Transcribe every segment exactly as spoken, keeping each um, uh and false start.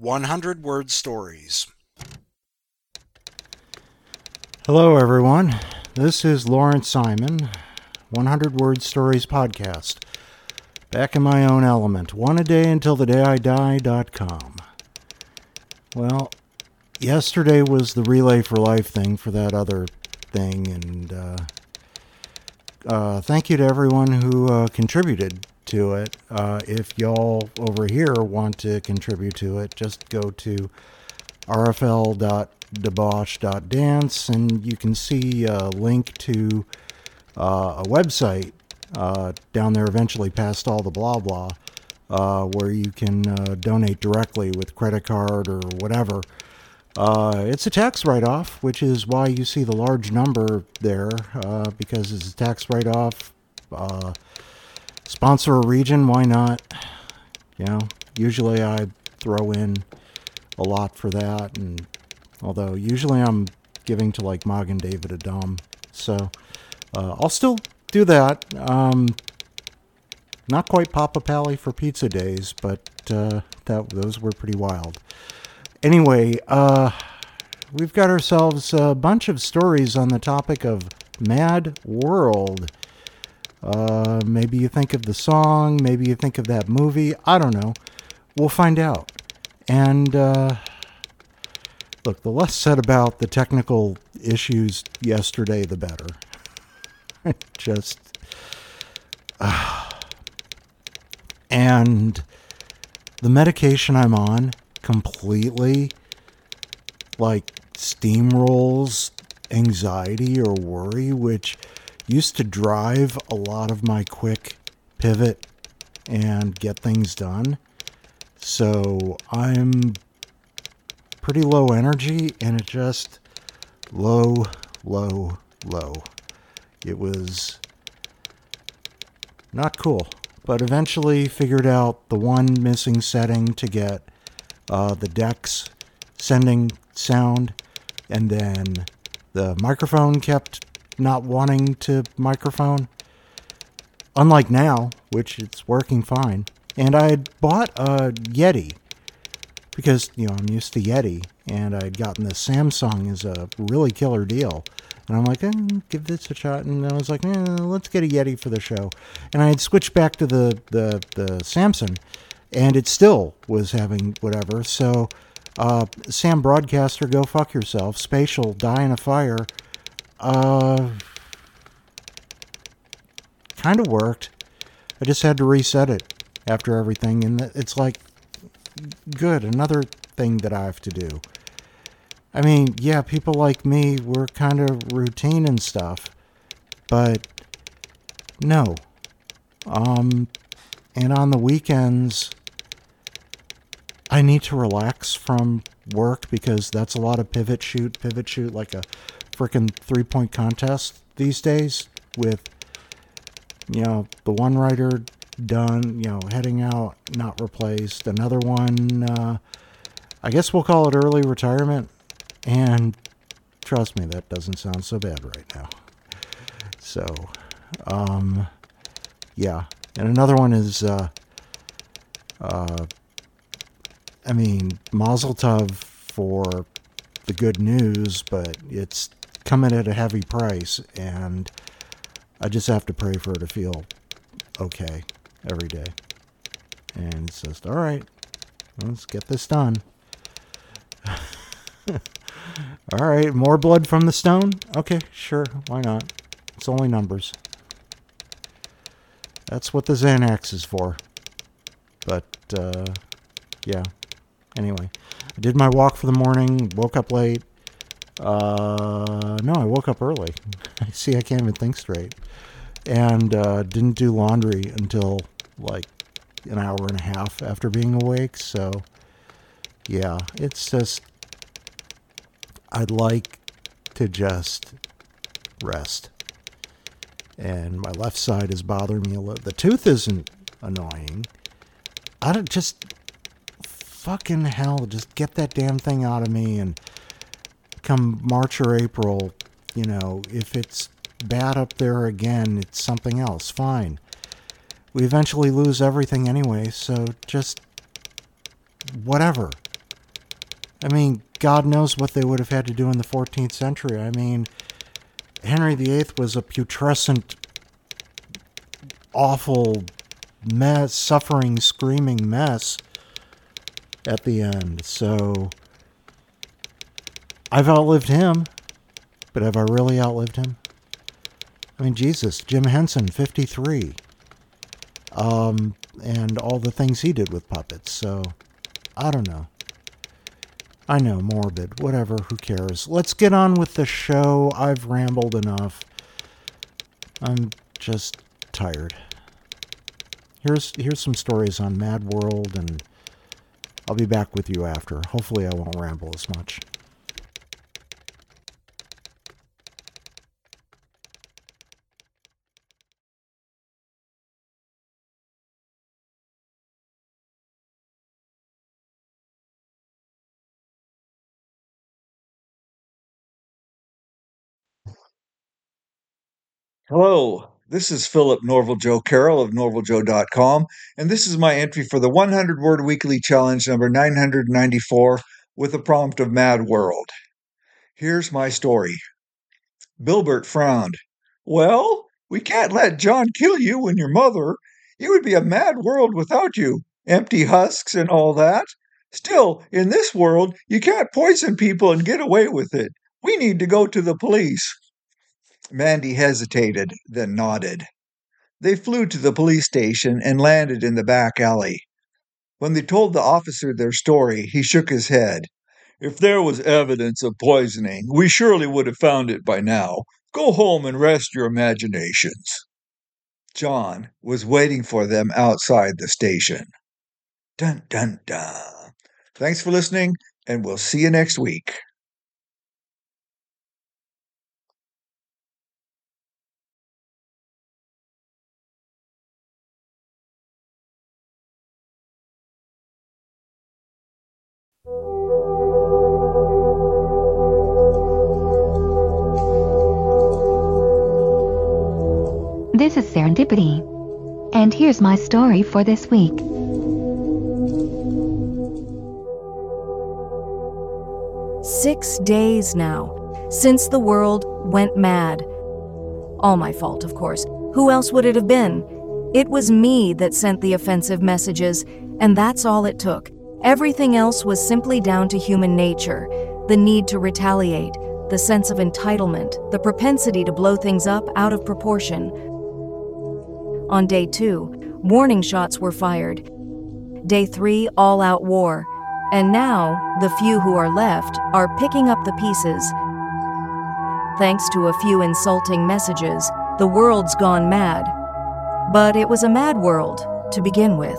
one hundred word stories. Hello, everyone. This is Lawrence Simon, one hundred word stories podcast. Back in my own element. One a day until the day I die dot com. Well, yesterday was the Relay for Life thing for that other thing, and uh, uh, thank you to everyone who uh, contributed to it. Uh, if y'all over here want to contribute to it, just go to r f l dot debauch dot dance and you can see a link to uh, a website uh, down there eventually past all the blah blah uh, where you can uh, donate directly with credit card or whatever. Uh, it's a tax write-off, which is why you see the large number there, uh, because it's a tax write-off. Uh, sponsor a region, why not? You know, usually I throw in a lot for that, and although usually I'm giving to like Magen David Adom, so uh, I'll still do that. Um, not quite Papa Pally for pizza days, but uh, that those were pretty wild. Anyway, uh, we've got ourselves a bunch of stories on the topic of Mad World. Uh, maybe you think of the song, maybe you think of that movie. I don't know. We'll find out. And uh, look, the less said about the technical issues yesterday, the better. Just, uh, and the medication I'm on completely, like, steamrolls anxiety or worry, which used to drive a lot of my quick pivot and get things done. So I'm pretty low energy, and it just low, low, low. It was not cool, but eventually figured out the one missing setting to get uh, the decks sending sound, and then the microphone kept not wanting to microphone. Unlike now, which it's working fine. And I had bought a Yeti because, you know, I'm used to Yeti, and I had gotten the Samsung as a really killer deal. And I'm like, eh, give this a shot. And I was like, eh, let's get a Yeti for the show. And I had switched back to the, the, the Samsung, and it still was having whatever. So, uh, Sam Broadcaster, go fuck yourself. Spatial, die in a fire. Uh, kind of worked. I just had to reset it after everything, and it's like, good, another thing that I have to do. I mean, yeah, people like me, we're kind of routine and stuff, but no. Um, and on the weekends, I need to relax from work because that's a lot of pivot shoot, pivot shoot, like a freaking three-point contest these days with, you know, the one writer done, you know, heading out, not replaced. Another one, uh, I guess we'll call it early retirement. And trust me, that doesn't sound so bad right now. So, um, yeah. And another one is, uh, uh, I mean, Mazel Tov for the good news, but it's coming at a heavy price, and I just have to pray for her to feel okay every day. And it's just, all right, let's get this done. All right, more blood from the stone? Okay, sure, why not? It's only numbers. That's what the Xanax is for. But, uh, yeah. Anyway, I did my walk for the morning, woke up late. Uh, no, I woke up early. See, I can't even think straight. And uh, didn't do laundry until like an hour and a half after being awake. So, yeah, it's just, I'd like to just rest. And my left side is bothering me a little. The tooth isn't annoying. I don't just, fucking hell, just get that damn thing out of me. And come March or April, you know, if it's bad up there again, it's something else. Fine. We eventually lose everything anyway, so just whatever. I mean, God knows what they would have had to do in the fourteenth century. I mean, Henry the Eighth was a putrescent, awful mess, suffering, screaming mess at the end. So I've outlived him, but have I really outlived him? I mean, Jesus, Jim Henson, fifty-three. Um, and all the things he did with puppets. So, I don't know. I know, morbid. Whatever, who cares? Let's get on with the show. I've rambled enough. I'm just tired. Here's here's some stories on Mad World, and I'll be back with you after. Hopefully I won't ramble as much. Hello, this is Philip Norval Joe Carroll of norval joe dot com, and this is my entry for the one hundred word weekly challenge number nine hundred ninety-four with a prompt of Mad World. Here's my story. Bilbert frowned. Well, we can't let John kill you and your mother. It would be a mad world without you. Empty husks and all that. Still, in this world, you can't poison people and get away with it. We need to go to the police. Mandy hesitated, then nodded. They flew to the police station and landed in the back alley. When they told the officer their story, he shook his head. If there was evidence of poisoning, we surely would have found it by now. Go home and rest your imaginations. John was waiting for them outside the station. Dun, dun, dun. Thanks for listening, and we'll see you next week. This is Serendipity, and here's my story for this week. Six days now, since the world went mad. All my fault, of course. Who else would it have been? It was me that sent the offensive messages, and that's all it took. Everything else was simply down to human nature, the need to retaliate, the sense of entitlement, the propensity to blow things up out of proportion. On day two, warning shots were fired. Day three, all-out war. And now, the few who are left are picking up the pieces. Thanks to a few insulting messages, the world's gone mad. But it was a mad world to begin with.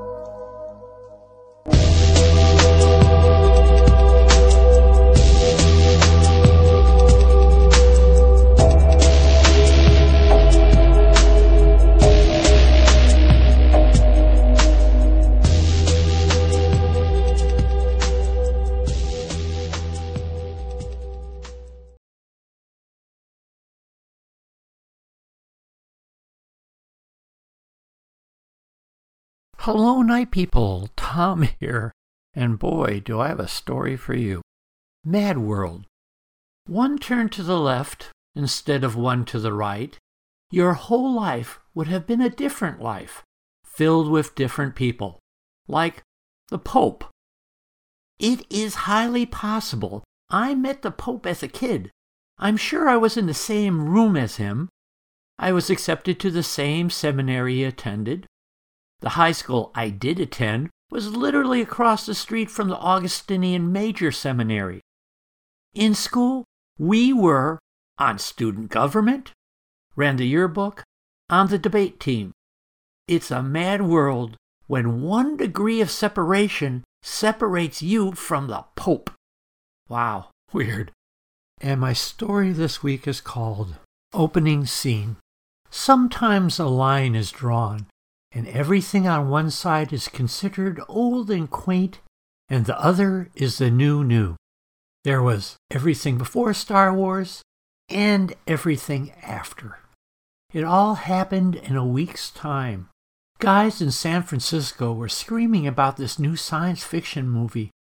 Hello, night people. Tom here. And boy, do I have a story for you. Mad World. One turn to the left instead of one to the right, your whole life would have been a different life, filled with different people, like the Pope. It is highly possible I met the Pope as a kid. I'm sure I was in the same room as him. I was accepted to the same seminary he attended. The high school I did attend was literally across the street from the Augustinian Major Seminary. In school, we were on student government, ran the yearbook, on the debate team. It's a mad world when one degree of separation separates you from the Pope. Wow, weird. And my story this week is called Opening Scene. Sometimes a line is drawn, and everything on one side is considered old and quaint, and the other is the new new. There was everything before Star Wars and everything after. It all happened in a week's time. Guys in San Francisco were screaming about this new science fiction movie.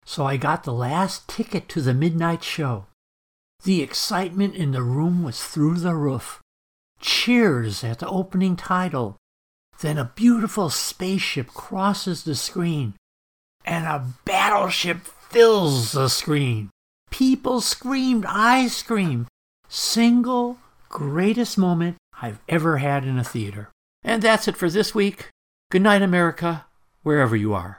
So I got the last ticket to the midnight show. The excitement in the room was through the roof. Cheers at the opening title. Then a beautiful spaceship crosses the screen, and a battleship fills the screen. People screamed, I screamed. Single greatest moment I've ever had in a theater. And that's it for this week. Good night, America, wherever you are.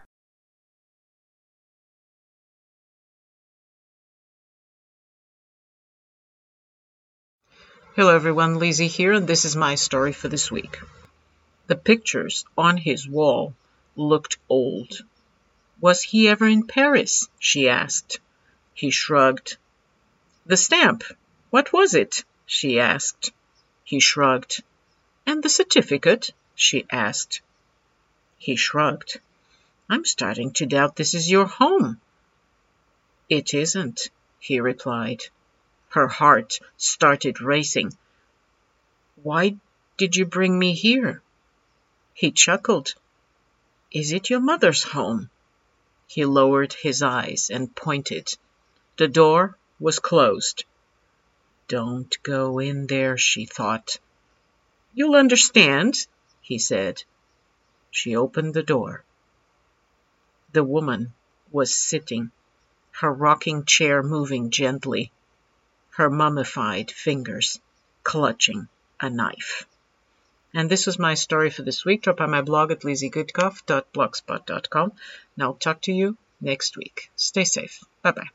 Hello everyone, Lizzie here, and this is my story for this week. The pictures on his wall looked old. Was he ever in Paris? She asked. He shrugged. The stamp, what was it? She asked. He shrugged. And the certificate? She asked. He shrugged. I'm starting to doubt this is your home. It isn't, he replied. Her heart started racing. Why did you bring me here? He chuckled. Is it your mother's home? He lowered his eyes and pointed. The door was closed. Don't go in there, she thought. You'll understand, he said. She opened the door. The woman was sitting, her rocking chair moving gently, her mummified fingers clutching a knife. And this was my story for this week. Drop by my blog at lizzie goodcoff dot blogspot dot com, and I'll talk to you next week. Stay safe. Bye-bye.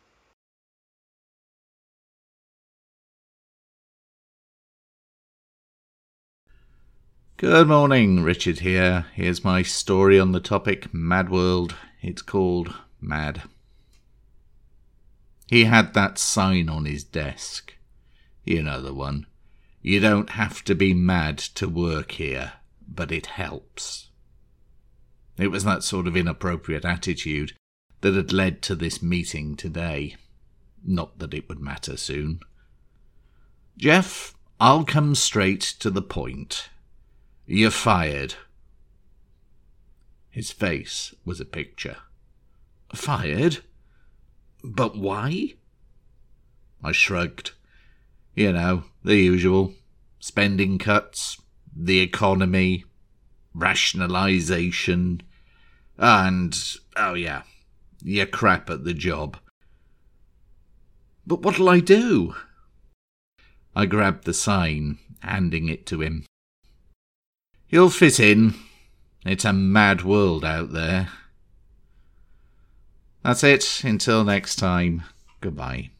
Good morning, Richard here. Here's my story on the topic Mad World. It's called Mad. He had that sign on his desk. You know the one. You don't have to be mad to work here, but it helps. It was that sort of inappropriate attitude that had led to this meeting today. Not that it would matter soon. Jeff, I'll come straight to the point. You're fired. His face was a picture. Fired? But why? I shrugged. You know, the usual. Spending cuts, the economy, rationalisation, and, oh yeah, you're crap at the job. But what'll I do? I grabbed the sign, handing it to him. You'll fit in. It's a mad world out there. That's it. Until next time. Goodbye.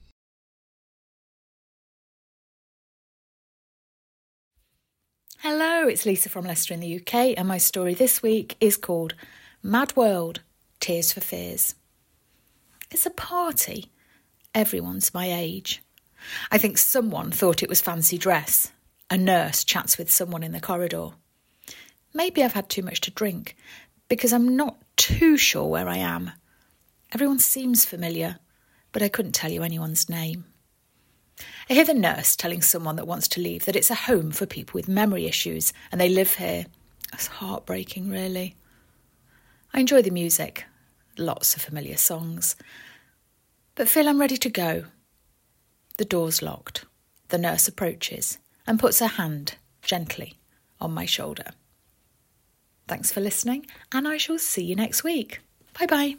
Hello, it's Lisa from Leicester in the U K, and my story this week is called Mad World, Tears for Fears. It's a party. Everyone's my age. I think someone thought it was fancy dress. A nurse chats with someone in the corridor. Maybe I've had too much to drink, because I'm not too sure where I am. Everyone seems familiar, but I couldn't tell you anyone's name. I hear the nurse telling someone that wants to leave that it's a home for people with memory issues and they live here. It's heartbreaking, really. I enjoy the music, lots of familiar songs, but feel I'm ready to go. The door's locked. The nurse approaches and puts her hand gently on my shoulder. Thanks for listening, and I shall see you next week. Bye-bye.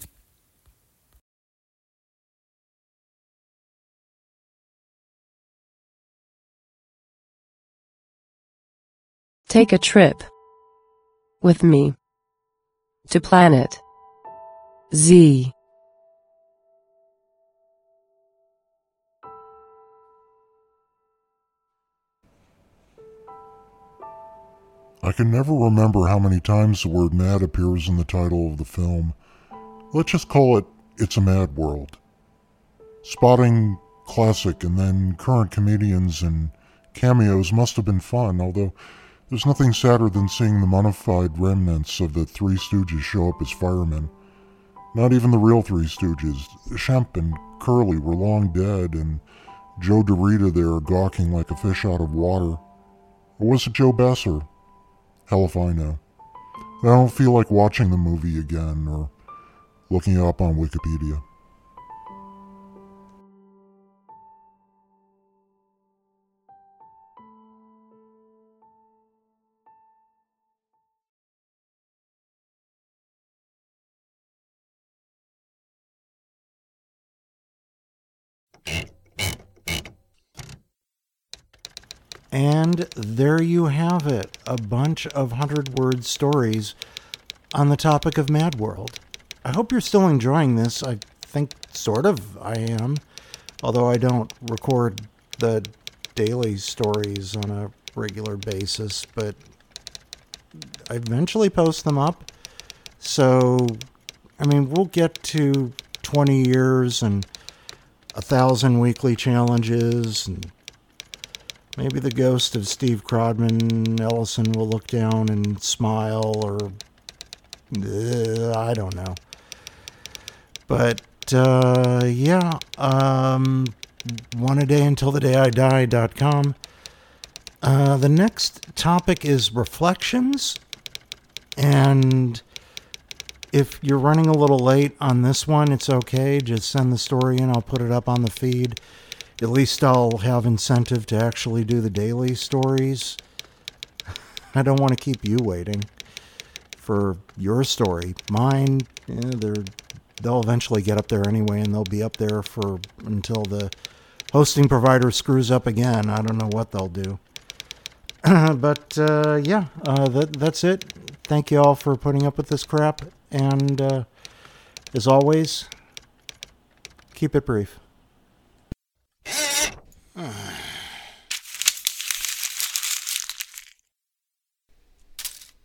Take a trip with me to Planet Z. I can never remember how many times the word mad appears in the title of the film. Let's just call it It's a Mad World. Spotting classic and then current comedians and cameos must have been fun, although there's nothing sadder than seeing the mummified remnants of the Three Stooges show up as firemen. Not even the real Three Stooges. Shemp and Curly were long dead, and Joe DeRita there gawking like a fish out of water. Or was it Joe Besser? Hell if I know. I don't feel like watching the movie again, or looking it up on Wikipedia. And there you have it, a bunch of hundred-word stories on the topic of Mad World. I hope you're still enjoying this. I think sort of I am, although I don't record the daily stories on a regular basis, but I eventually post them up. So, I mean, we'll get to twenty years and a thousand weekly challenges, and maybe the ghost of Steve Crodman Ellison will look down and smile, or uh, I don't know. But uh, yeah, um, one a day until the day I die dot com. Uh, the next topic is reflections, and if you're running a little late on this one, it's okay. Just send the story in. I'll put it up on the feed. At least I'll have incentive to actually do the daily stories. I don't want to keep you waiting for your story. Mine, eh, they're, they'll eventually get up there anyway, and they'll be up there for until the hosting provider screws up again. I don't know what they'll do. but uh, yeah, uh, that, that's it. Thank you all for putting up with this crap. And uh, as always, keep it brief.